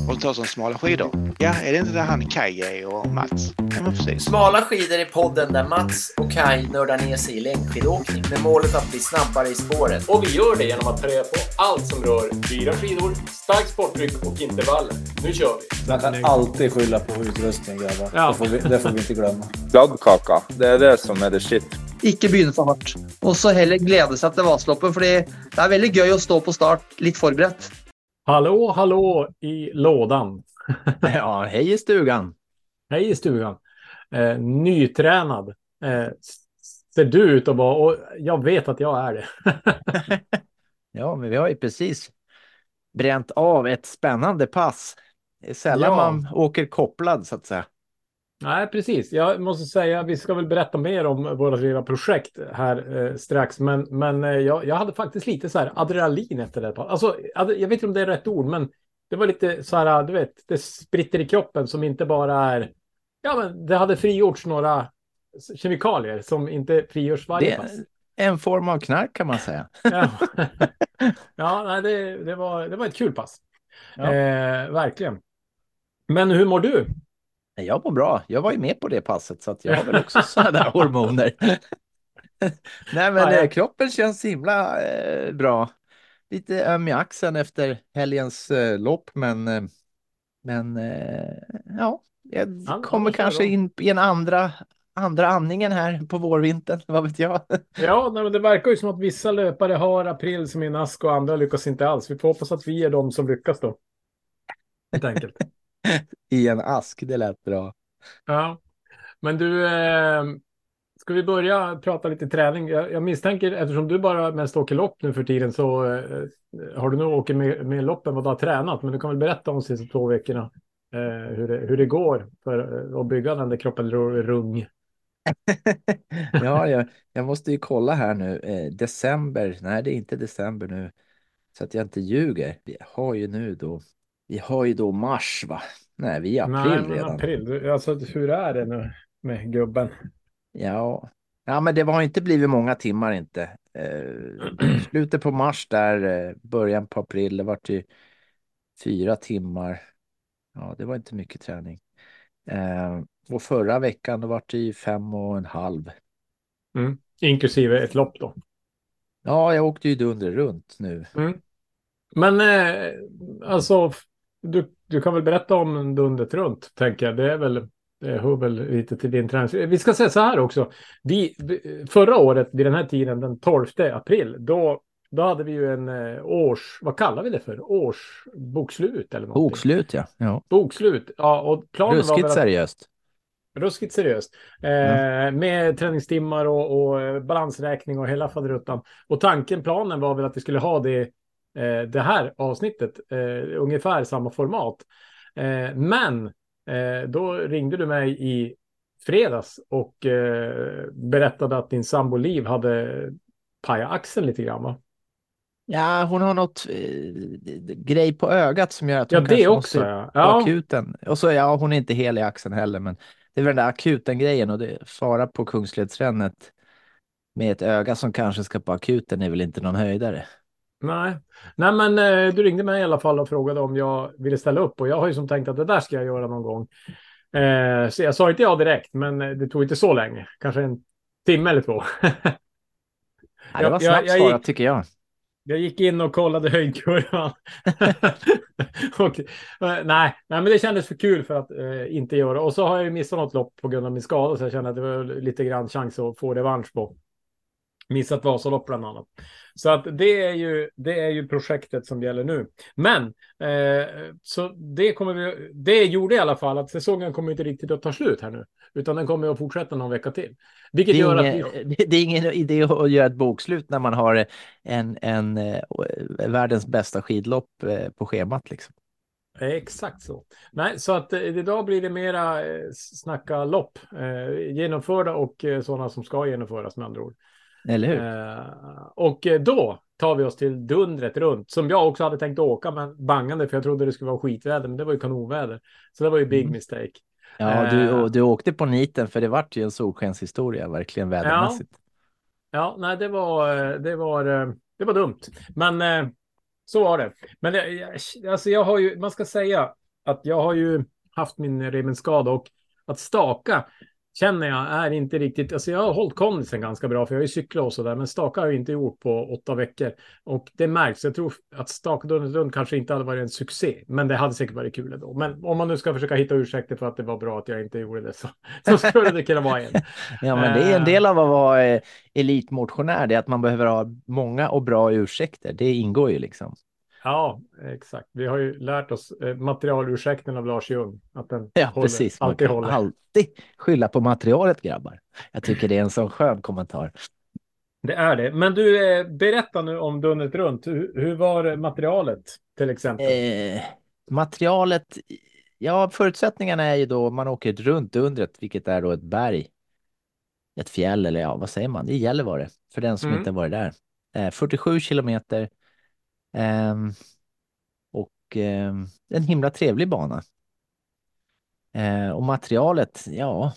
och tar som smala skidor. Ja, är det inte där han Kaj är och Mats? Ja, men precis. Smala skidor i podden där Mats och Kaj nördar ner sig i längdskidåkning med målet att bli snabbare i spåret. Och vi gör det genom att ta reda på allt som rör dyra skidor, stark sporttryck och intervaller. Nu kör vi! Man kan alltid skylla på utrustning, grabbar. Ja. Det får vi inte glömma. Kladdkaka, det är det som är det shit. Ikke begynne for hardt. Og så heller glede seg til Vasaloppet, fordi det er veldig gøy å stå på start litt forberedt. Hallå i lådan. Ja, hej i stugan. Hej i stugan. Nytränad. Ser du ut att vara, och jag vet att jag är det. Ja, men vi har ju precis bränt av ett spännande pass. Det är sällan man åker kopplad, så att säga. Nej, precis. Jag måste säga, vi ska väl berätta mer om våra lilla projekt här strax. Men jag hade faktiskt lite så här adrenalin efter det. Alltså, jag vet inte om det är rätt ord, men det var lite så här, du vet, det spritter i kroppen som inte bara är... Ja, men det hade frigjorts några kemikalier som inte frigörs varje pass. En form av knark kan man säga. Ja, ja, nej, det var ett kul pass. Ja. Verkligen. Men hur mår du? Jag mår bra. Jag var ju med på det passet, så att jag har väl också sådana där hormoner. Nej, men kroppen känns himla bra. Lite öm i axeln efter helgens lopp, men ja, jag kommer kanske in i en andra andningen här på vårvintern, vad vet jag. Ja, nej, men det verkar ju som att vissa löpare har april som en ask och andra lyckas inte alls. Vi får hoppas att vi är de som lyckas då. Helt enkelt. I en ask, det lät bra. Ja, men du, ska vi börja prata lite träning? Jag misstänker, eftersom du bara mest åker lopp nu för tiden, så har du nog åkt med loppen och du har tränat. Men du kan väl berätta om de sista 2 veckorna hur det går för att bygga den där kroppen rung. Ja, jag måste ju kolla här nu. December, nej det är inte december nu. Så att jag inte ljuger. Vi har ju då mars, va? Nej, vi är april redan. April. Alltså, hur är det nu med gubben? Ja, men det har inte blivit många timmar inte. Slutet på mars där, början på april, det var till 4 timmar. Ja, det var inte mycket träning. Och förra veckan då var det ju 5,5. Inklusive ett lopp då. Ja, jag åkte ju dunder runt nu. Men alltså, du kan väl berätta om dundet runt, tänker jag. Det hör väl lite till din träning. Vi ska säga så här också. Förra året, vid den här tiden, den 12 april, då hade vi ju en vad kallar vi det för? Årsbokslut eller någonting. Bokslut, ja. Bokslut, ja. Och planen ruskigt var seriöst. Ruskigt seriöst. Med träningstimmar och balansräkning och hela faderuttan. Och planen var väl att vi skulle ha det här avsnittet ungefär samma format. Men då ringde du mig i fredags och berättade att din sambo Liv hade pajat axeln lite grann, va? Ja, hon har något grej på ögat som gör att hon det också, på akuten. Och så hon är inte hel i axeln heller, men det är väl den där akuten grejen, och det fara på Kungsledsrännet med ett öga som kanske ska på akuten är väl inte någon höjdare. Nej, men du ringde mig i alla fall och frågade om jag ville ställa upp, och jag har ju som tänkt att det där ska jag göra någon gång. Så jag sa inte ja direkt, men det tog inte så länge, kanske 1 timme eller 2. Det var snabbt svarat, tycker jag. Jag gick in och kollade höjdkurvan. Nej, men det kändes för kul för att inte göra. Och så har jag ju missat något lopp på grund av min skada, så jag kände att det var lite grann chans att få revansch på missat Vasalopp bland annat. Så att det är ju projektet som gäller nu. Men så det gjorde i alla fall att säsongen kommer inte riktigt att ta slut här nu, utan den kommer att fortsätta någon vecka till. Vilket gör att det är ingen idé att göra ett bokslut när man har en världens bästa skidlopp på schemat liksom. Exakt så. Nej, så att idag blir det mera snacka lopp, genomförda och sådana som ska genomföras, med andra ord. Eller hur? Och då tar vi oss till dundret runt, som jag också hade tänkt åka, men bangande, för jag trodde det skulle vara skitväder, men det var ju kanonväder. Så det var ju big mistake. Ja, du åkte på niten, för det var ju en solskenshistoria, verkligen vädermässigt. Ja, nej, det var dumt. Men så var det. Men alltså jag har ju, man ska säga, att jag har ju haft min revbensskada och att staka känner jag är inte riktigt, alltså jag har hållit kondisen ganska bra för jag har ju cyklat och sådär, men staka har jag inte gjort på 8 veckor och det märks, jag tror att staka dundret runt kanske inte hade varit en succé, men det hade säkert varit kul ändå. Men om man nu ska försöka hitta ursäkter för att det var bra att jag inte gjorde det så skulle det kunna vara en. Ja, men det är en del av att vara elitmotionär, det är att man behöver ha många och bra ursäkter, det ingår ju liksom. Ja, exakt. Vi har ju lärt oss materialursäkten av Lars Ljung. Att den Precis. Man alltid kan håller. alltid skylla på materialet, grabbar. Jag tycker det är en sån skön kommentar. Det är det. Men du, berätta nu om Dundret runt. Hur var materialet till exempel? Materialet, ja, förutsättningarna är ju då man åker runt Dundret, vilket är då ett berg. Ett fjäll, eller ja, vad säger man? Det gäller var det, för den som inte varit där. 47 kilometer. En himla trevlig bana. Och materialet, ja,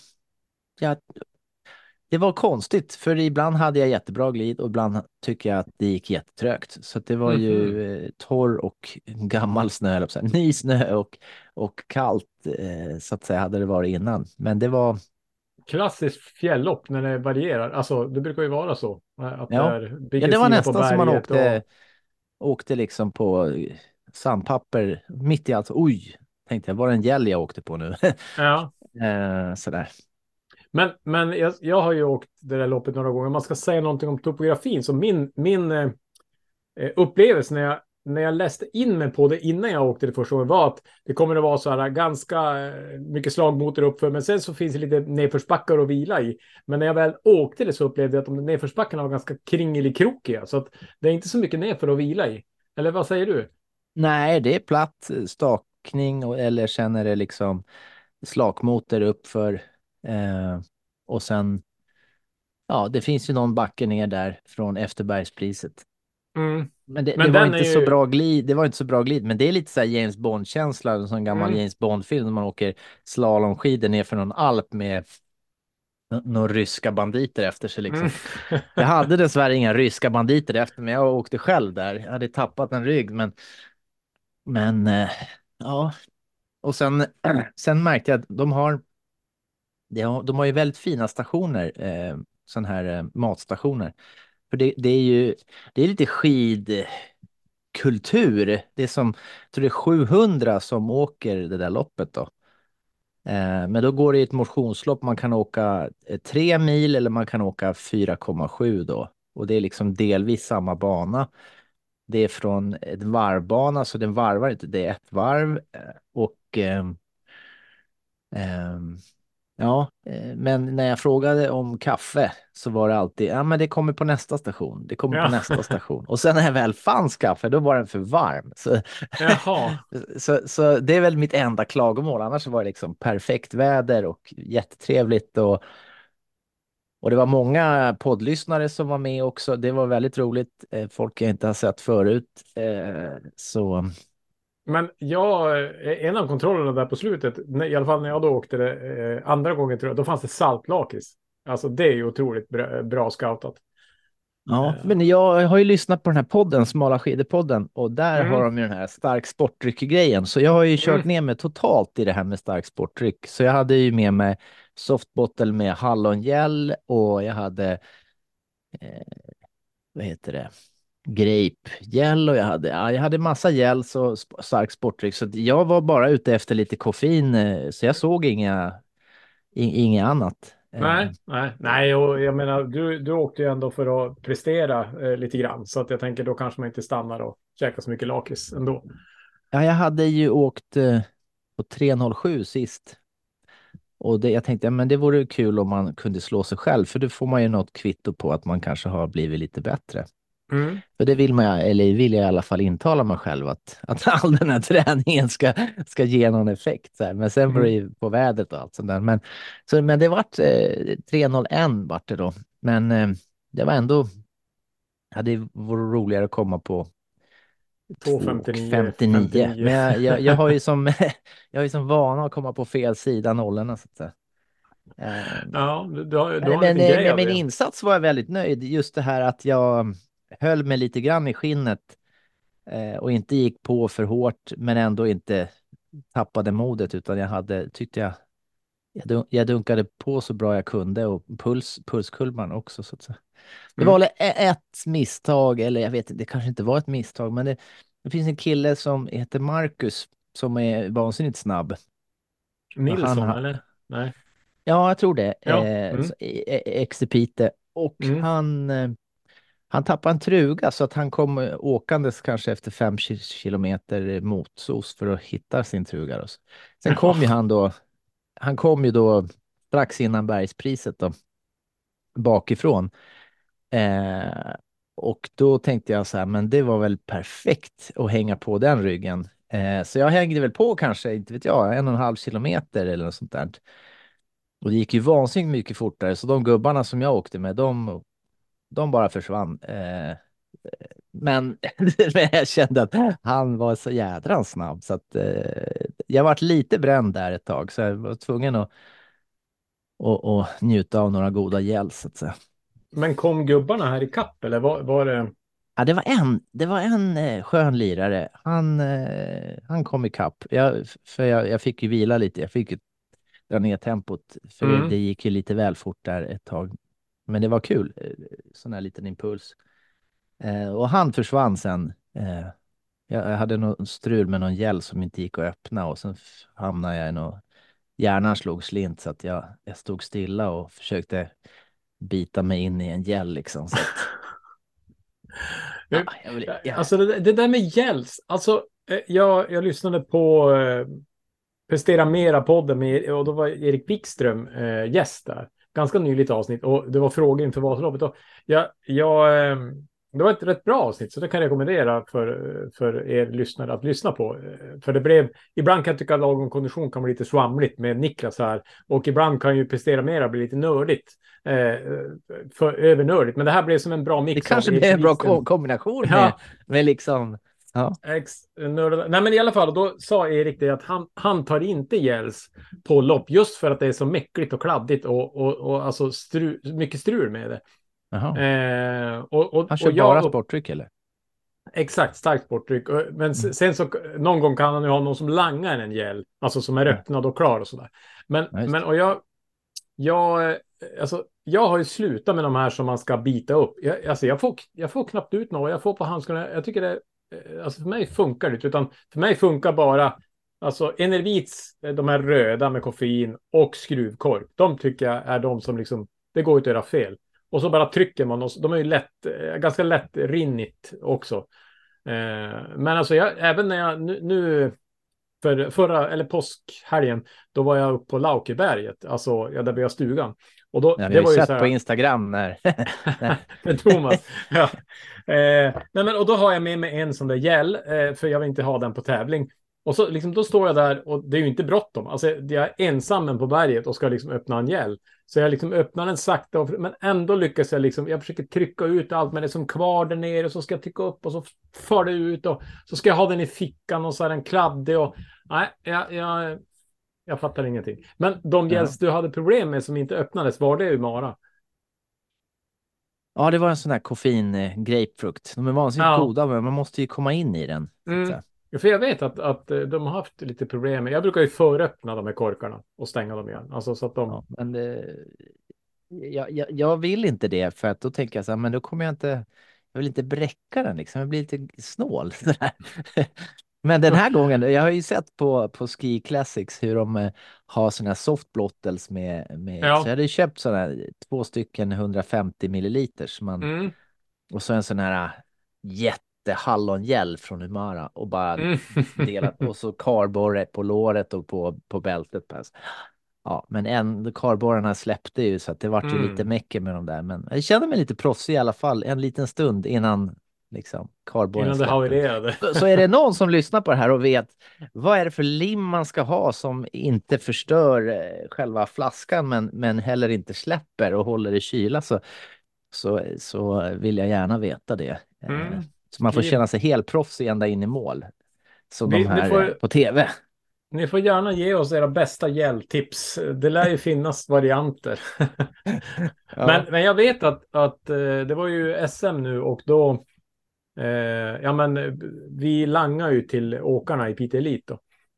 det var konstigt, för ibland hade jag jättebra glid och ibland tycker jag att det gick jättetrögt. Så att det var ju torr och gammal snö, eller så här, ny snö och kallt, så att säga, hade det varit innan. Men det var klassiskt fjälllopp när det varierar. Alltså, det brukar ju vara så. Att det var nästan som man åkte liksom på sandpapper mitt i allt. Oj, tänkte jag, var det en gäll jag åkte på nu? Ja. Sådär. Men jag har ju åkt det där loppet några gånger. Man ska säga någonting om topografin. Så min upplevelse när jag läste in mig på det innan jag åkte det första gången var att det kommer att vara så här ganska mycket slagmotor uppför. Men sen så finns det lite nedförsbackar att vila i. Men när jag väl åkte det så upplevde jag att de nedförsbackarna var ganska kringelikrokiga. Så att det är inte så mycket nedför att vila i. Eller vad säger du? Nej, det är platt stakning eller sen är det liksom slakmotor uppför. Och sen, ja, det finns ju någon backe ner där från Efterbergspriset. Men det var inte så bra glid. Det var inte så bra glid, men det är lite så här James Bond-känsla, en sån gammal James Bond-film när man åker slalomskidor ner för någon alp med några ryska banditer efter sig liksom. Jag hade dessvärre inga ryska banditer efter, men jag åkte själv där. Jag hade tappat en rygg, men ja. Och sen märkte jag att de har ju väldigt fina stationer, sån här matstationer. För det är lite skidkultur. Det är som, jag tror det är 700 som åker det där loppet då. Men då går det i ett motionslopp. Man kan åka 3 mil eller man kan åka 4,7 då. Och det är liksom delvis samma bana. Det är från ett varvbana, så den varvar inte. Det är ett varv och ja, men när jag frågade om kaffe så var det alltid, ja men det kommer på nästa station, det kommer på nästa station. Och sen när jag väl fanns kaffe, då var den för varm. Så, så det är väl mitt enda klagomål, annars var det liksom perfekt väder och jättetrevligt. Och det var många poddlyssnare som var med också, det var väldigt roligt, folk jag inte har sett förut. Så... Men en av kontrollerna där på slutet, i alla fall när jag då åkte det andra gången tror jag, då fanns det saltlakris. Alltså det är ju otroligt bra scoutat. Ja, men jag har ju lyssnat på den här podden, Smala skidor-podden, och där har de ju den här stark sportdryck-grejen. Så jag har ju kört ner mig totalt i det här med stark sportdryck. Så jag hade ju med mig softbottle med hallongel och jag hade, vad heter det? Grape-gel och jag hade massa gel och stark sportdryck, så jag var bara ute efter lite koffein, så jag såg inget annat. Nej, och jag menar du åkte ju ändå för att prestera lite grann, så att jag tänker då kanske man inte stannar och käkar så mycket lakrits ändå. Ja, jag hade ju åkt på 3.07 sist. Och jag tänkte, ja, men det vore kul om man kunde slå sig själv, för då får man ju något kvitto på att man kanske har blivit lite bättre. För det vill jag i alla fall intala mig själv att all den här träningen ska ge någon effekt. Så här. Men sen var det ju på vädret och allt sånt där. Men det vart 3.01 vart det då. Men det var ändå, det var roligare att komma på 2.59. Men jag har ju som vana att komma på fel sida nollorna, så att säga. Ja, du har men med min insats var jag väldigt nöjd. Just det här att jag höll mig lite grann i skinnet och inte gick på för hårt, men ändå inte tappade modet, utan jag dunkade på så bra jag kunde, och pulskulman också, så att säga. Det var väl ett misstag, eller jag vet inte, det kanske inte var ett misstag, men det finns en kille som heter Marcus som är vansinnigt snabb. Nilsson, eller? Nej. Ja, jag tror det. Ja. Exepite. Och han tappade en truga, så att han kom åkandes kanske efter 5 kilometer motsos för att hitta sin truga då. Sen kom ju han kom ju då strax innan bergspriset då, bakifrån. Och då tänkte jag så här, men det var väl perfekt att hänga på den ryggen. Så jag hängde väl på kanske, inte vet jag, 1,5 kilometer eller något sånt där. Och det gick ju vansinnigt mycket fortare, så de gubbarna som jag åkte med, de bara försvann. Men jag kände att han var så jädrans snabb, så att jag varit lite bränd där ett tag, så jag var tvungen att njuta av några goda gäll, så att säga. Men kom gubbarna här i kapp, eller var det? Ja, det var en skön lirare. Han kom i kapp. Jag fick ju vila lite. Jag fick ju dra ner tempot, för det gick ju lite väl fort där ett tag. Men det var kul, sån här liten impuls. Och han försvann sen. Jag hade någon strul med någon gäll som inte gick att öppna, och sen hamnade jag i någon... Hjärnan slog slint, så att jag stod stilla och försökte bita mig in i en gäll liksom. Så att... Alltså det där med gälls, alltså jag lyssnade på Prestera Mera-podden och då var Erik Wikström gäst där. Ganska nyligt avsnitt, och det var frågor inför Vasaloppet. Och det var ett rätt bra avsnitt, så det kan jag rekommendera för er lyssnare att lyssna på. För det blev, ibland kan jag tycka att lagom kondition kan bli lite svamligt med Niklas här, och ibland kan ju Prestera Mera bli lite nördigt, övernördigt. Men det här blev som en bra mix. Det kanske blir en bra kombination med liksom... Ja. Nej, men i alla fall, då sa Erik det att han tar inte gälls på lopp, just för att det är så mäckligt och kladdigt och alltså mycket strul med det. Han kör bara sporttryck, eller? Exakt, starkt sporttryck. Men sen så någon gång kan han ju ha någon som langar en gäll, alltså som är öppnad och klar och sådär. Men och jag har ju slutat med de här som man ska bita upp. Jag får knappt ut något. Jag får på handskarna. Jag tycker det, alltså för mig funkar det, utan för mig funkar bara alltså Enervits, de här röda med koffein och skruvkorv. De tycker jag är de som liksom, det går inte att göra fel. Och så bara trycker man, och de är ju ganska lätt rinnigt också. Men alltså även när jag nu förra eller påskhelgen, då var jag uppe på Laukeberget, alltså där vi har stugan. Och då, det var ju sett på Instagram när med Thomas. Ja. Nej, men och då har jag med mig en sån där gäll, för jag vill inte ha den på tävling. Och så liksom, då står jag där, och det är ju inte bråttom. Alltså jag är ensam på berget och ska liksom öppna en gäll. Så jag liksom öppnar den sakta, men ändå lyckas jag liksom, jag försöker trycka ut allt, men det är som kvar där nere, och så ska jag trycka upp och så far det ut, och så ska jag ha den i fickan, och så är den kladdig, och nej, jag fattar ingenting. Men de gälls du hade problem med som inte öppnades, var det Umara? Ja, det var en sån här koffein grapefrukt. De är vansinnigt goda, men man måste ju komma in i den. För jag vet att de har haft lite problem. Jag brukar ju föröppna de här korkarna och stänga dem igen. Alltså så att de... Ja, men jag vill inte det, för att då tänker jag så här, men då kommer jag vill inte bräcka den liksom. Jag blir lite snål. Men den här gången, jag har ju sett på Ski Classics hur de har såna här soft blottles med så jag hade köpt såna här 2 stycken 150 milliliter och så en sån här jättehallongel från Umara, och bara delat, och så kardborre på låret och på bältet. Ja, men kardborrarna släppte ju, så att det var ju lite mäcker med dem där, men jag kände mig lite proffsig i alla fall en liten stund innan liksom kardborren släpper. Så är det någon som lyssnar på det här och vet vad är det för lim man ska ha som inte förstör själva flaskan, men heller inte släpper och håller i kyla, så vill jag gärna veta det. Så man får känna sig helt proffsig ända in i mål. Som de här på tv. Ni får gärna ge oss era bästa hjälptips. Det lär ju finnas varianter. Men jag vet att det var ju SM nu, och då vi langar ju till åkarna i Piteå Elite då.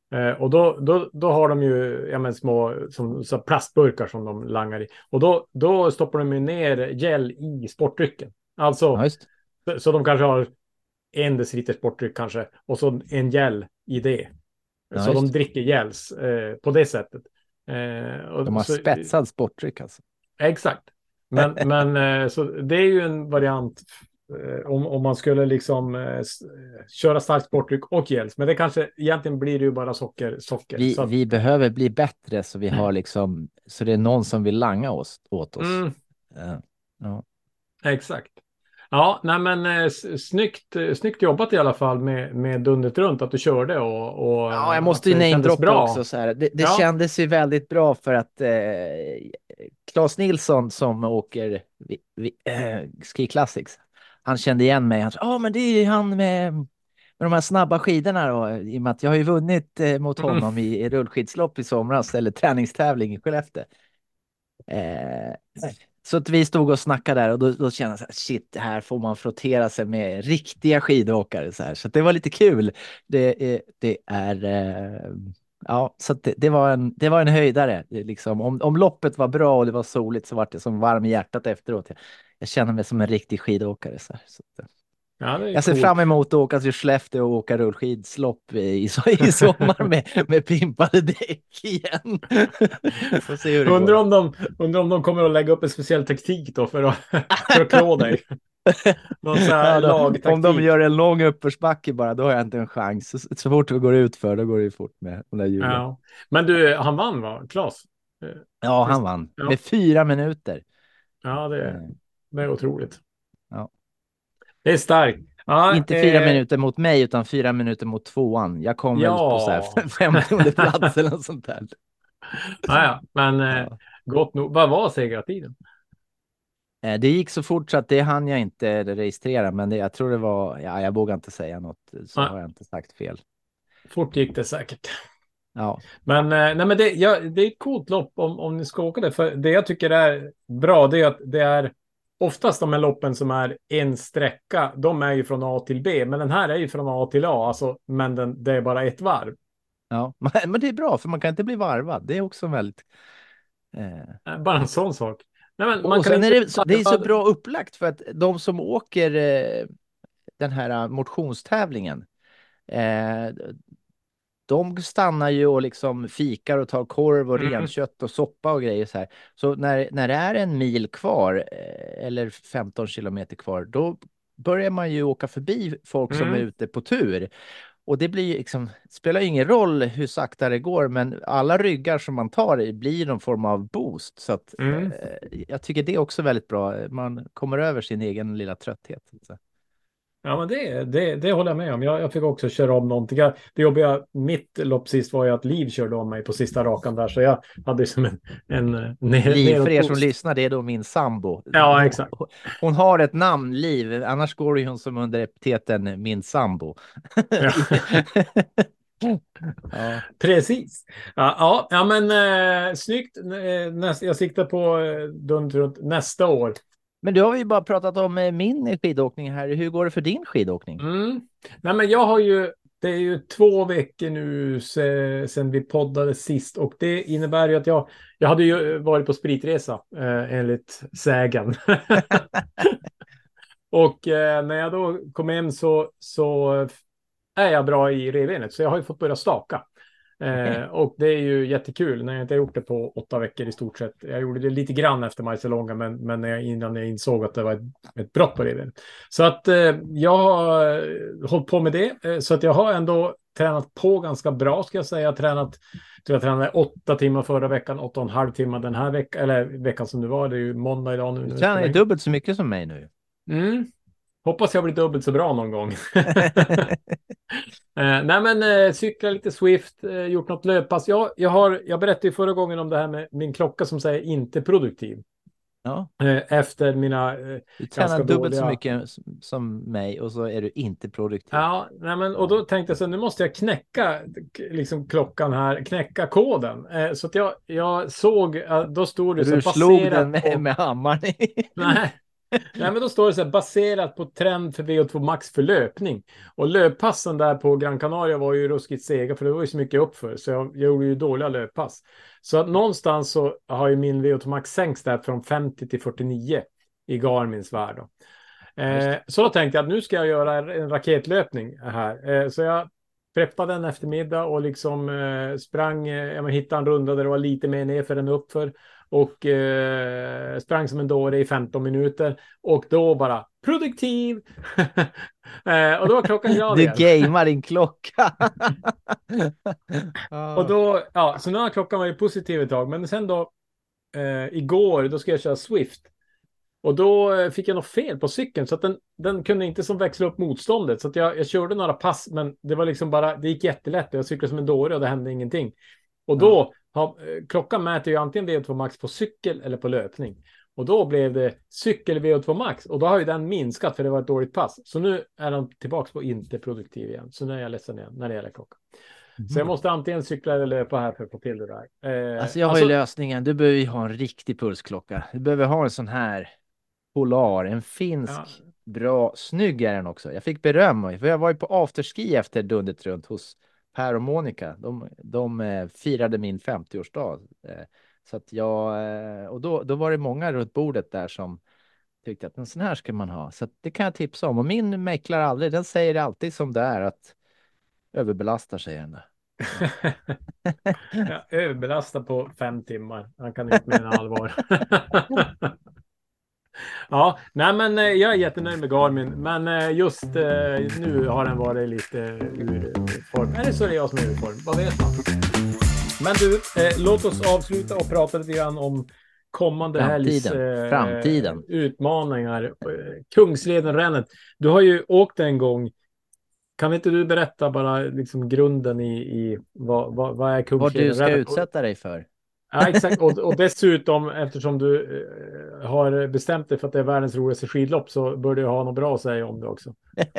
Och då har de ju små så plastburkar som de langar i. Och då stoppar de ju ner gel i sportdrycken. Alltså, Ja, just. så de kanske har 1 deciliter sportdryck kanske. Och så en gel i det. Ja, så just. de dricker gels på det sättet. Och De har spetsad sportdryck alltså. Exakt. Men så det är ju en variant om man skulle liksom köra starkt sportdryck och gels. Men det kanske egentligen blir det ju bara socker. Så att, Vi behöver bli bättre så vi har liksom, så det är någon som vill langa åt oss. Ja. exakt. Ja, nej men snyggt jobbat i alla fall med Dundret runt att du körde och Ja, jag måste ju att det kändes namedroppa också så här. Det kändes ju väldigt bra för att Claes Nilsson som åker Ski Classics, han kände igen mig. Han sa, men det är ju han med de här snabba skidorna då, i och med att jag har ju vunnit mot honom i rullskidslopp i somras, eller träningstävling i Skellefteå. Så att vi stod och snackade där och då kände jag så här, shit, här får man frottera sig med riktiga skidåkare så här. Så att det var lite kul. Ja, så att det var en höjdare. Det liksom, om loppet var bra och det var soligt så var det som varm i hjärtat efteråt. Jag känner mig som en riktig skidåkare så här. Så att, jag ser fram emot att åka till Skellefteå och åka rullskidslopp i sommar med pimpade däck igen. Får se hur det undrar om de kommer att lägga upp en speciell taktik då för att klå dig. Någon så här lagtaktik. Om de gör en lång uppförsbacke bara, då har jag inte en chans. Så fort vi går ut för, då går det fort med de där hjulen. Ja. Men du, han vann va? Claes? Ja, han vann. Med 4 minuter. Ja, det är otroligt. Ja. Det är starkt. Ja, inte 4 minuter mot mig, utan 4 minuter mot 2:an. Jag kom väl på så här 50:e plats eller något sånt där. Ja, men gott nog. Vad var segertiden? Det gick så fort så att det hann jag inte registrera, men jag tror det var, jag vågar inte säga något, så har jag inte sagt fel. Fort gick det säkert. Ja. Men, det är ett coolt lopp om ni ska åka det. För det jag tycker är bra, det är att det är oftast de här loppen som är en sträcka, de är ju från A till B. Men den här är ju från A till A, alltså, men det är bara ett varv. Ja, men det är bra, för man kan inte bli varvad. Det är också väldigt... Bara en sån sak. Nej, men och sen det är så bra upplagt för att de som åker den här motionstävlingen, de stannar ju och liksom fikar och tar korv och renkött och soppa och grejer så här. Så när det är 1 mil kvar eller 15 kilometer kvar, då börjar man ju åka förbi folk som är ute på tur. Och det blir ju liksom, spelar ingen roll hur sakta det går, men alla ryggar som man tar blir någon form av boost. Så att jag tycker det är också väldigt bra. Man kommer över sin egen lilla trötthet. Så. Ja, men det håller jag med om. Jag fick också köra om någonting. Det jobbiga, mitt lopp sist var ju att Liv körde om mig på sista rakan där. Så jag hade som Liv, för er som lyssnar, det är då min sambo. Ja, exakt. Hon har ett namn, Liv. Annars går ju hon som under epiteten min sambo. Ja. Ja. Precis. Ja, men snyggt. Jag siktar på Dundret nästa år. Men du har ju bara pratat om min skidåkning här. Hur går det för din skidåkning? Nej, men jag har ju, det är ju 2 veckor nu sen vi poddade sist. Och det innebär ju att jag hade ju varit på spritresa enligt sägen. Och när jag då kom hem så är jag bra i revbenet. Så jag har ju fått börja staka. Och det är ju jättekul när jag inte har gjort det på 8 veckor i stort sett. Jag gjorde det lite grann efter Marcialonga, men innan jag insåg att det var ett brott på det. Så att jag har hållit på med det. Så att jag har ändå tränat på ganska bra, ska jag säga. Jag tränade 8 timmar förra veckan, 8,5 timmar den här veckan, eller veckan som det var. Det är ju måndag idag nu. Du tränar dubbelt så mycket som mig nu. Hoppas jag blir dubbelt så bra någon gång. Nej, men cykla lite Swift, gjort något löppass. Jag berättade ju förra gången om det här med min klocka som säger inte produktiv. Ja. Efter mina du tränar dubbelt så mycket som mig och så är du inte produktiv. Ja, nej, men, och då tänkte jag så nu måste jag knäcka liksom klockan här, knäcka koden. Så att jag såg, då stod det du så slog den med hammaren. Nej. Nej, men då står det så här, baserat på trend för VO2 Max för löpning. Och löppassen där på Gran Canaria var ju ruskigt sega, för det var ju så mycket uppför. Så jag gjorde ju dåliga löppass. Så att någonstans så har ju min VO2 Max sänkts där från 50 till 49 i Garmins värld då. Så då tänkte jag att nu ska jag göra en raketlöpning här. Så jag preppade en eftermiddag och liksom sprang, jag hittade en runda där det var lite mer nerför än uppför. Och sprang som en dåre i 15 minuter. Och då bara produktiv. Och då var klockan glad Du igen. gamear din klocka. Och då, ja, så nu har klockan varit positiv ett tag. Men sen då, igår, då ska jag köra Swift. Och då fick jag något fel på cykeln. Så att den kunde inte som växla upp motståndet. Så att jag körde några pass. Men det var liksom bara, det gick jättelätt. Jag cyklade som en dåre och det hände ingenting. Och då, klockan mäter ju antingen VO2 Max på cykel eller på löpning. Och då blev det cykel VO2 Max. Och då har ju den minskat för det var ett dåligt pass. Så nu är den tillbaka på inte produktiv igen. Så nu är jag ledsen igen när det gäller klockan. Så jag måste antingen cykla eller löpa här för att få till det där. Alltså jag har ju lösningen. Du behöver ju ha en riktig pulsklocka. Du behöver ha en sån här Polar, en finsk, bra, snygg är den också. Jag fick beröm, för jag var ju på afterski efter dundet runt hos Per och Monica. De firade min 50-årsdag. Så att och då var det många runt bordet där som tyckte att en sån här ska man ha. Så att det kan jag tipsa om. Och min mäklar aldrig, den säger alltid som det är, att överbelastar sig den. Jag överbelastar på 5 timmar. Han kan inte mena allvar. Ja, nej men jag är jättenöjd med Garmin. Men just nu har den varit lite ur form. Eller så är det jag som är ur form. Vad vet man? Men du, låt oss avsluta och prata lite grann om kommande helgs framtiden. Utmaningar. Kungsleden-rännet. Du har ju åkt en gång. Kan inte du berätta bara liksom grunden i vad är Kungsleden? Vad du ska utsätta dig för. Ja, exakt. Och dessutom, eftersom du har bestämt dig för att det är världens roligaste skidlopp, så bör du ha något bra att säga om det också.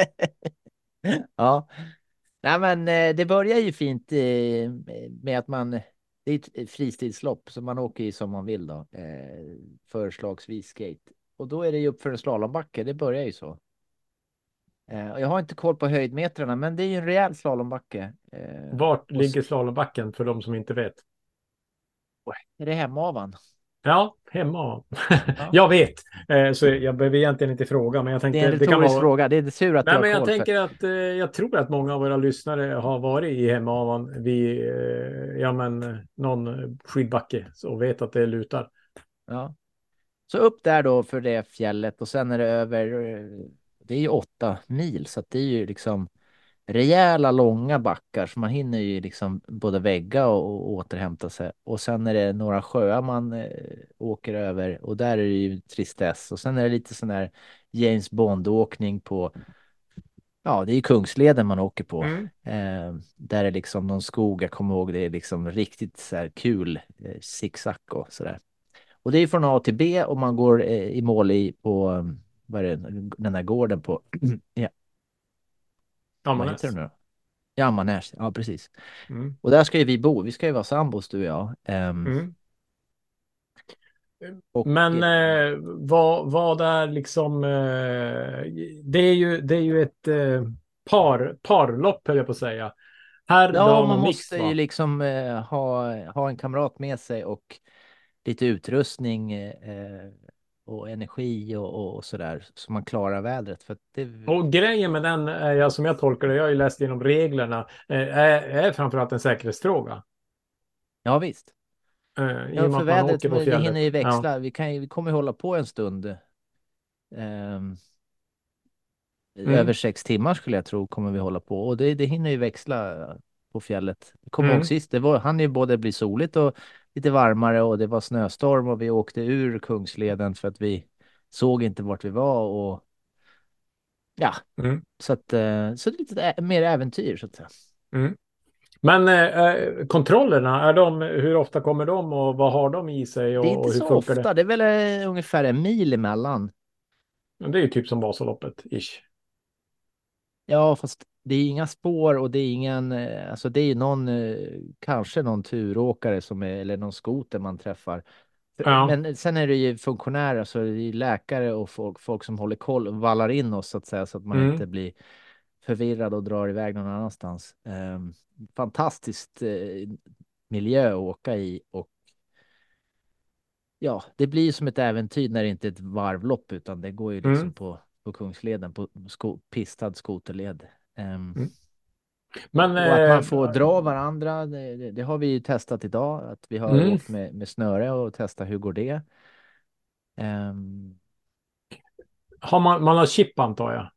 Ja. Nej, men det börjar ju fint med att det är ett fristilslopp som man åker i som man vill då. Förslagsvis skate. Och då är det ju upp för en slalombacke. Det börjar ju så. Jag har inte koll på höjdmetrarna, men det är ju en rejäl slalombacke. Vart ligger slalombacken för de som inte vet? Är det Hemavan? Ja, hemma. Ja. Jag vet. Så jag behöver egentligen inte fråga. Men jag tänkte, det är en retorisk fråga. Det är sur att nej, du men har jag koll tänker att jag tror att många av våra lyssnare har varit i Hemavan vid någon skidbacke och vet att det lutar. Ja. Så upp där då för det fjället och sen är det över, det är ju 8 mil, så att det är ju liksom rejäla långa backar, så man hinner ju liksom både vägga och återhämta sig. Och sen är det några sjöar man åker över, och där är det ju tristess. Och sen är det lite sån här James Bond-åkning på, ja, det är ju Kungsleden man åker på. Där är liksom någon skog, jag kommer ihåg, det är liksom riktigt så här kul zigzag och sådär. Och det är från A till B, och man går i mål på vad är det, den här gården på Ammarnäs. Ja, Ammarnäs. Ja, precis. Och där ska ju vi bo. Vi ska ju vara sambos, du och jag. Men vad är liksom... det är ju ett parlopp, höll jag på att säga. Här man måste ju liksom ha en kamrat med sig och lite utrustning och energi och sådär, så man klarar vädret. För Och grejen med den är, som jag tolkar det, jag har ju läst inom reglerna, är framförallt en säkerhetsfråga. Ja, visst. Ja, för vädret, det hinner ju växla. Ja. Vi kommer hålla på en stund. Över 6 timmar skulle jag tro kommer vi hålla på. Och det hinner ju växla på fjället. Jag kommer ihåg sist, han ju både bli soligt och lite varmare, och det var snöstorm och vi åkte ur Kungsleden för att vi såg inte vart vi var, och ja, så lite mer äventyr så att säga. Men kontrollerna, hur ofta kommer de och vad har de i sig? Och, det är inte så ofta, det är väl ungefär 1 mil emellan. Men det är ju typ som Vasaloppet, ish. Ja, fast det är inga spår och det är ingen, alltså det är någon, kanske någon turåkare eller någon skoter man träffar. Ja. Men sen är det ju funktionärer, så det är ju läkare och folk som håller koll och vallar in oss så att säga, så att man inte blir förvirrad och drar iväg någon annanstans. Fantastiskt miljö att åka i, och ja, det blir ju som ett äventyr när det inte är ett varvlopp, utan det går ju liksom på Kungsleden, på pistad skoterled. Men, och att man får dra varandra, det har vi ju testat idag. Att vi har åkt med snöre och testat hur går det. Har man har chip, antar jag?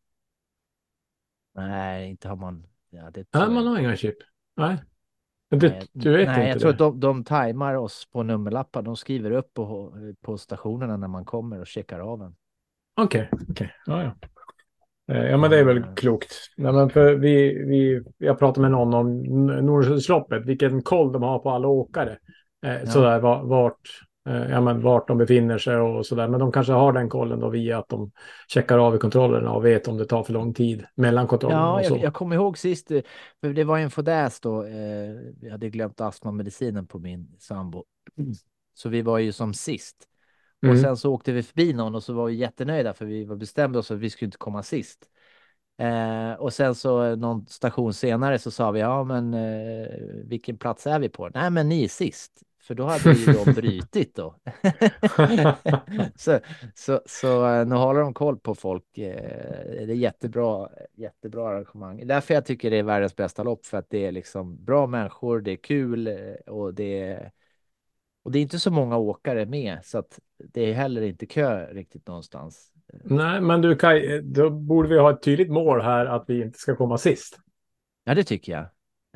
Nej, inte har man. Ja, det Nej, man har inga chip. Nej. Du vet nej, inte jag tror det. att de tajmar oss på nummerlappar. De skriver upp på stationerna när man kommer och checkar av en. Okej. Ja. Ja, men det är väl klokt. Nej, men för jag pratade med någon om Norrsundsloppet, vilken koll de har på alla åkare. Sådär, vart de befinner sig och sådär. Men de kanske har den kollen då via att de checkar av i kontrollerna och vet om det tar för lång tid mellan kontrollerna. Ja, och så. jag kommer ihåg sist, för det var en fadäs då. Jag hade glömt astmamedicinen på min sambo. Så vi var ju som sist. Och sen så åkte vi förbi någon och så var vi jättenöjda, för vi var bestämda oss att vi skulle inte komma sist. Och sen så någon station senare så sa vi, ja men vilken plats är vi på? Nej, men ni är sist. För då hade vi ju då brytit då. så nu håller de koll på folk. Det är jättebra arrangemang. Därför jag tycker det är världens bästa lopp, för att det är liksom bra människor, det är kul och det är inte så många åkare med, så att det är heller inte kö riktigt någonstans. Nej, men du Kaj, då borde vi ha ett tydligt mål här att vi inte ska komma sist. Ja, det tycker jag.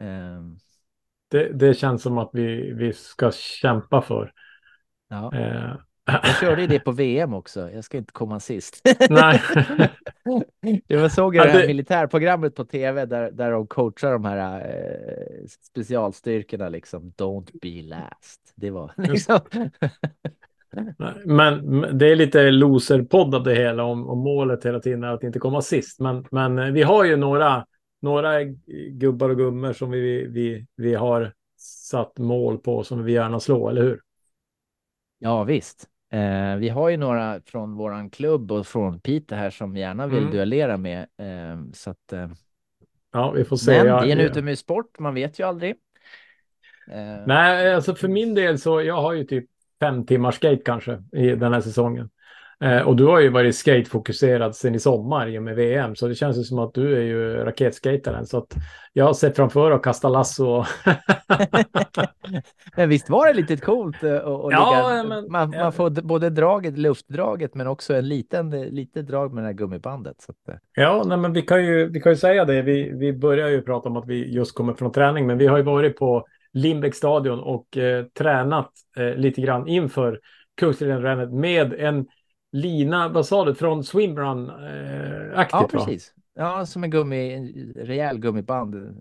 Det känns som att vi ska kämpa för. Ja. Jag körde ju det på VM också. Jag ska inte komma sist. Nej. Jag såg det här militärprogrammet på tv där de coachar de här specialstyrkorna liksom. Don't be last. Det var liksom... Men det är lite loserpodd av det hela om målet hela tiden är att inte komma sist. Men vi har ju några gubbar och gummor som vi har satt mål på som vi gärna slår, eller hur? Ja, visst. Vi har ju några från våran klubb och från Peter här som gärna vill duellera med. Så att, ja, vi får se. Men det är en utomhussport, man vet ju aldrig. Nej, alltså för min del så jag har ju typ 5 timmars skate kanske i den här säsongen. Och du har ju varit skatefokuserad sedan i sommar i och med VM, så det känns ju som att du är ju raketskataren, så att jag har sett framför att kasta lasso. Men visst var det lite coolt och ja, man får både luftdraget, men också en lite drag med det här gummibandet. Så att... Ja, nej, men vi kan ju säga det. Vi börjar ju prata om att vi just kommer från träning, men vi har ju varit på Lindbäcksstadion och tränat lite grann inför Kungsleden-rännet med en lina, vad sa du, från Swimrun aktivt, ja, precis. Va? Ja, som en rejäl gummiband.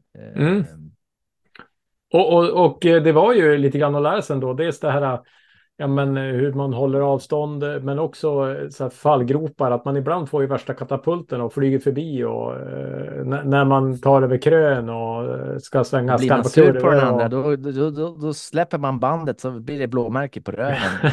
Och det var ju lite grann att lära sig ändå. Dels det här, ja, men hur man håller avstånd, men också så här fallgropar, att man ibland får ju värsta katapulten och flyger förbi, och när man tar över krön och ska svänga. Blir man sur på den andra, då släpper man bandet, så blir det blåmärke på röven.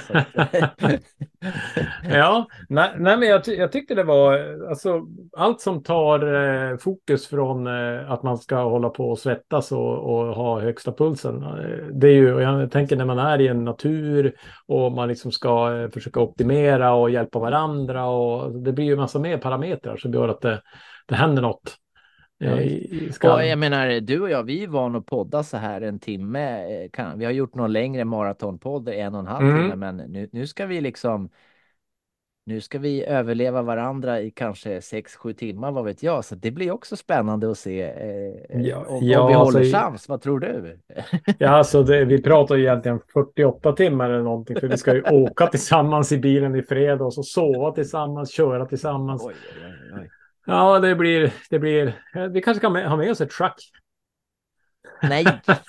Ja, nej, men jag tyckte det var alltså, allt som tar fokus från att man ska hålla på och svettas och ha högsta pulsen. Det är ju, jag tänker när man är i en natur och man liksom ska försöka optimera och hjälpa varandra, och det blir ju massa mer parametrar som gör att det händer något. Och jag menar, du och jag, vi är vana att podda så här en timme. Vi har gjort någon längre maratonpodd, 1,5 timme, men nu ska vi liksom... Nu ska vi överleva varandra i kanske 6-7 timmar, vad vet jag. Så det blir också spännande att se om vi håller chans. Vad tror du? Ja, alltså vi pratar ju egentligen 48 timmar eller någonting. För vi ska ju åka tillsammans i bilen i fred och så sova tillsammans, köra tillsammans. Oj. Ja, det blir... Vi kanske kan ha med oss ett truck. Nej.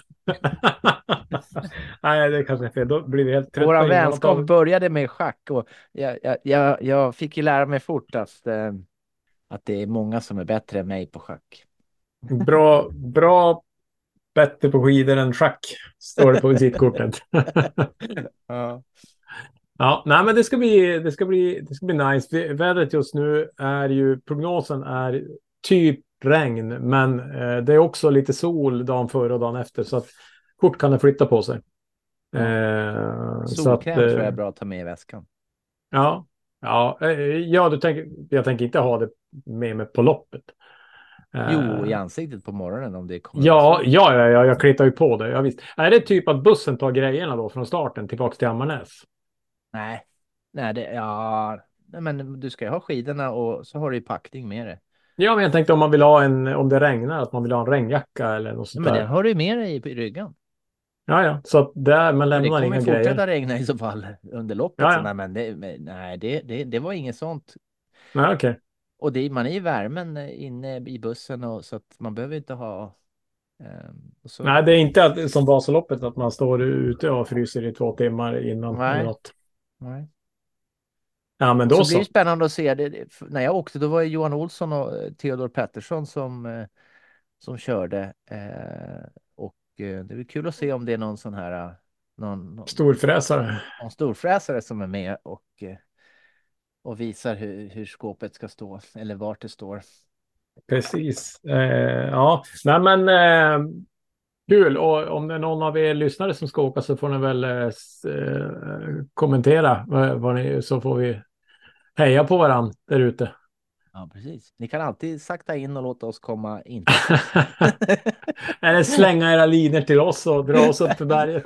Nej, det kanske är fel. Då blir vi helt trötta. Våra vänskap började med schack, och jag fick ju lära mig fort att det är många som är bättre än mig på schack. Bra, bättre på skidor än schack, står det på visitkortet. Ja. Ja, nej, men det ska bli nice. Vädret just nu är ju, prognosen är typ regn, men det är också lite sol dagen före och dagen efter, så att fort kan det flytta på sig. Solkräm tror jag är bra att ta med i väskan. Ja, jag tänker inte ha det med mig på loppet. Jo, i ansiktet på morgonen om det kommer. Jag klitar ju på det. Ja, visst. Är det typ att bussen tar grejerna då från starten tillbaka till Ammarnäs? Nej, men du ska ju ha skidorna och så har du ju packning med det. Ja, men jag tänkte om man vill ha om det regnar, att man vill ha en regnjacka eller något sånt men där. den har du med dig i ryggen. Ja, så att där man lämnar inga grejer. Det kommer fortsätta regna i så fall under loppet. Ja. Men det var inget sånt. Nej, okej. Och man är i värmen inne i bussen och så att man behöver inte ha... Nej, det är inte som Vasaloppet att man står ute och fryser i 2 timmar innan. Nej. Nej. Ja, men då så blir det spännande att se. När jag åkte då var det Johan Olsson och Theodor Pettersson som körde. Och det är kul att se om det är någon sån här... Någon storfräsare. Någon storfräsare som är med och visar hur skåpet ska stå eller vart det står. Precis. Ja, nej men kul. Och om det är någon av er lyssnare som ska åka så får ni väl kommentera så får vi heja på varandra där ute. Ja, precis. Ni kan alltid sakta in och låta oss komma in. Eller slänga era linor till oss och dra oss upp för berget.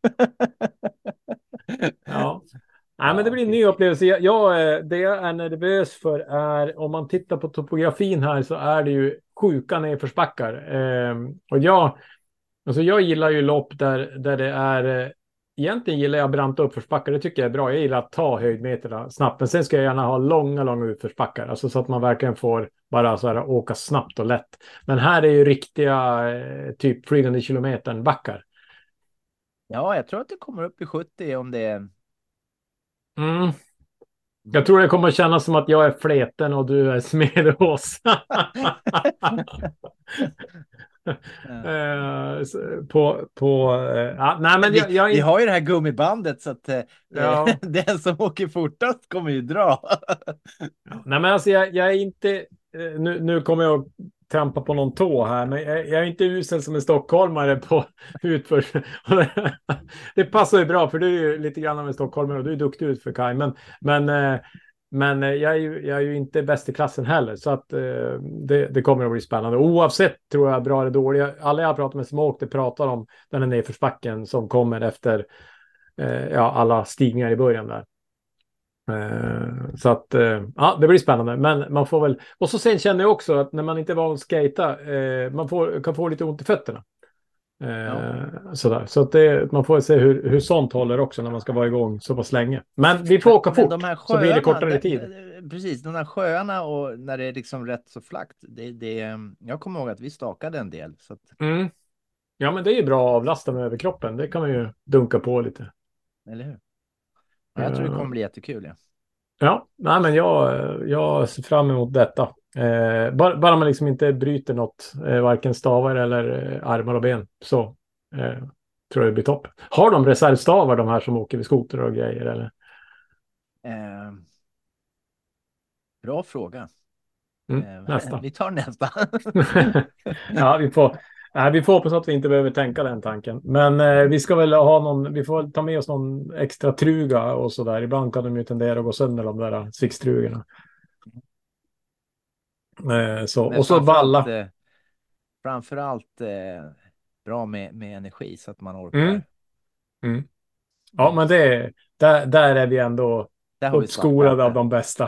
Ja. Nej, men det blir en ny upplevelse. Det jag är nervös för är, om man tittar på topografin här så är det ju sjuka nedförsbackar. Och jag gillar ju lopp där det är, egentligen gillar jag branta uppförsbackar, det tycker jag är bra. Jag gillar att ta höjdmeterna snabbt, men sen ska jag gärna ha långa utförsbackar, alltså så att man verkligen får bara så här åka snabbt och lätt. Men här är ju riktiga typ 300 kilometer backar. Ja, jag tror att det kommer upp i 70 om det är... Jag tror det kommer att kännas som att jag är fleten och du är Smedås. Nej, men vi har ju det här gummibandet så att den som åker fortast kommer ju dra. Nej, men alltså jag är inte... Nu kommer jag trampa på någon tå här, men jag är inte usel som en stockholmare på utför. Det passar ju bra, för du är ju lite grann av en stockholmare och du är duktig ut för Kaj, men jag är ju inte bäst i klassen heller, så att det kommer att bli spännande. Oavsett tror jag bra eller dåliga. Alla jag pratar med som åkte pratar om den här nedförsbacken som kommer efter alla stigningar i början där. Så att det blir spännande, men man får väl, och så sen känner jag också att när man inte var att skata man kan få lite ont i fötterna sådär. Så att man får se hur sånt håller också när man ska vara igång så pass länge, men vi får åka fort sjöarna, så blir det kortare tid. Precis, de här sjöarna och när det är liksom rätt så flackt jag kommer ihåg att vi stakade en del så att... Ja, men det är ju bra att avlasta med överkroppen, det kan man ju dunka på lite, eller hur? Jag tror det kommer bli jättekul. Ja, nej, men jag ser fram emot detta. Bara man liksom inte bryter något, varken stavar eller armar och ben, så tror jag det blir topp. Har de reservstavar, de här som åker vid skoter och grejer, eller? Bra fråga. Nästa. Vi tar nästa. Ja, vi får hoppas att vi inte behöver tänka den tanken. Men vi ska väl ha vi får ta med oss någon extra truga och så där. Ibland kan de ju tendera att gå sönder de där sixtrugorna. Och så valla. Framförallt bra med energi så att man orkar. Ja, men där är vi ändå uppskolade av de bästa.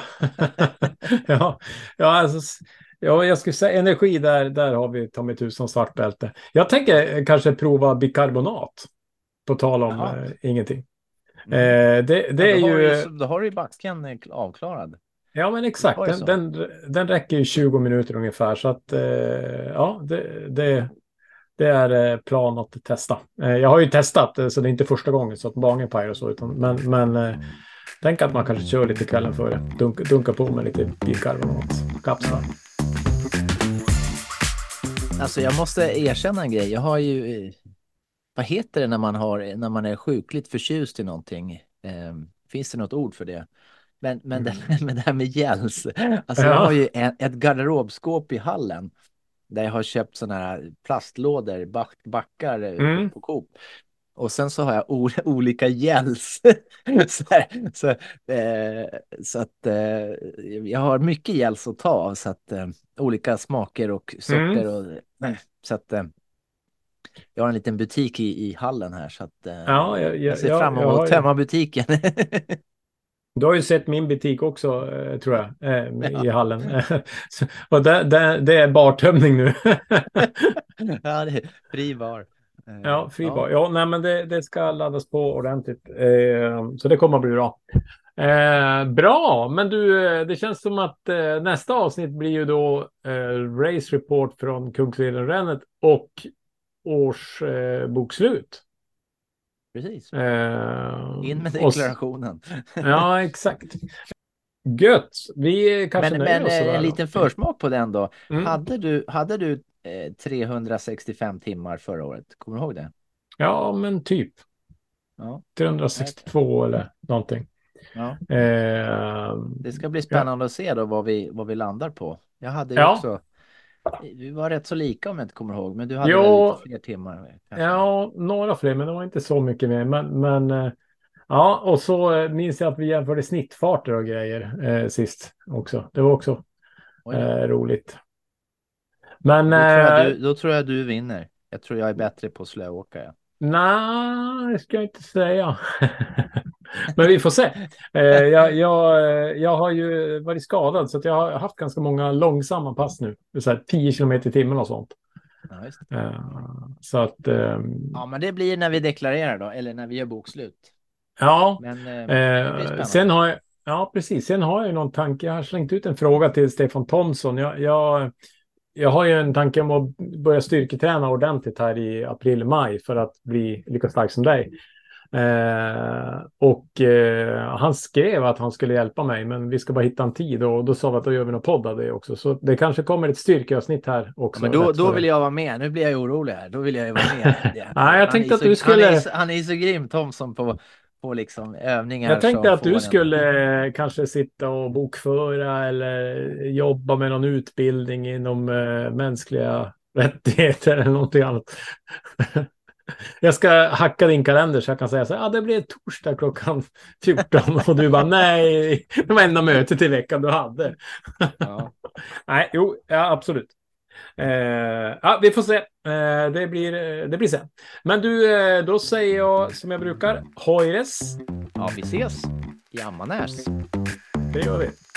Jag skulle säga energi, där har vi tagit ut som svart bälte. Jag tänker kanske prova bikarbonat, på tal om ingenting. Då har du ju backen avklarad. Ja, men exakt. Den räcker ju 20 minuter ungefär, så att det är plan att testa. Jag har ju testat, så det är inte första gången så att bagen pajar och så, men tänk att man kanske kör lite kvällen före. Dunka på med lite bikarbonat-kapslar. Alltså jag måste erkänna en grej. Jag har ju... Vad heter det när man är sjukligt förtjust i någonting? Finns det något ord för det? Men det här med gälls. Alltså jag har ju ett garderobskåp i hallen. Där jag har köpt såna här plastlådor, backar på Coop. Och sen så har jag olika gälls. så att jag har mycket gälls att ta. Så att olika smaker och sorter. Och, så att jag har en liten butik i hallen här. Så att jag ser fram emot att tömma butiken. Du har ju sett min butik också, tror jag, i hallen. Och det är bartömning nu. Ja, det är fri bar. Ja, fri bar. Ja, nej, men det ska laddas på ordentligt. Så det kommer att bli bra. Bra, men du, det känns som att nästa avsnitt blir ju då race report från Kungsleden-rännet och årsbokslut. Precis. In med deklarationen. Ja, exakt. Gött. Vi kanske men en liten försmak på den då. Hade du 365 timmar förra året? Kommer du ihåg det? Ja, men typ. Ja. 362 eller någonting. Ja. Det ska bli spännande att se då vad vi landar på. Jag hade också... Vi var rätt så lika om jag inte kommer ihåg, men du hade lite fler timmar. Kanske. Ja, några fler, men det var inte så mycket mer. Men ja, och så minns jag att vi jämförde snittfarter och grejer sist också. Det var också roligt. Men då tror jag du vinner. Jag tror jag är bättre på slöåka. Ja. Nej, det ska jag inte säga. Men vi får se. Jag har ju varit skadad så att jag har haft ganska många långsamma pass nu. Så här 10 kilometer i timmen och sånt. Ja, just det. Så att... ja, men det blir när vi deklarerar då. Eller när vi gör bokslut. Ja. Men sen har jag... Ja, precis. Sen har jag någon tanke. Jag har slängt ut en fråga till Stefan Thomsson. Jag har ju en tanke om att börja styrketräna ordentligt här i april-maj för att bli lika stark som dig. Han skrev att han skulle hjälpa mig, men vi ska bara hitta en tid och då sa vi att då gör vi någon podd av det också. Så det kanske kommer ett styrkeavsnitt här också. Ja, men då vill jag vara med. Nu blir jag orolig här. Då vill jag ju vara med. Nej, jag tänkte att du skulle... Han är så grym, Thomsson, på liksom övningar. Jag tänkte att du skulle kanske sitta och bokföra eller jobba med någon utbildning inom mänskliga rättigheter eller någonting annat. Jag ska hacka din kalender så jag kan säga så här, det blir torsdag klockan 14 och du bara nej, det var enda mötet i veckan du hade. Ja. Nej, absolut. Vi får se. Det blir sen. Men du, då säger jag som jag brukar, hojres. Ja, vi ses i Ammarnäs. Det gör vi.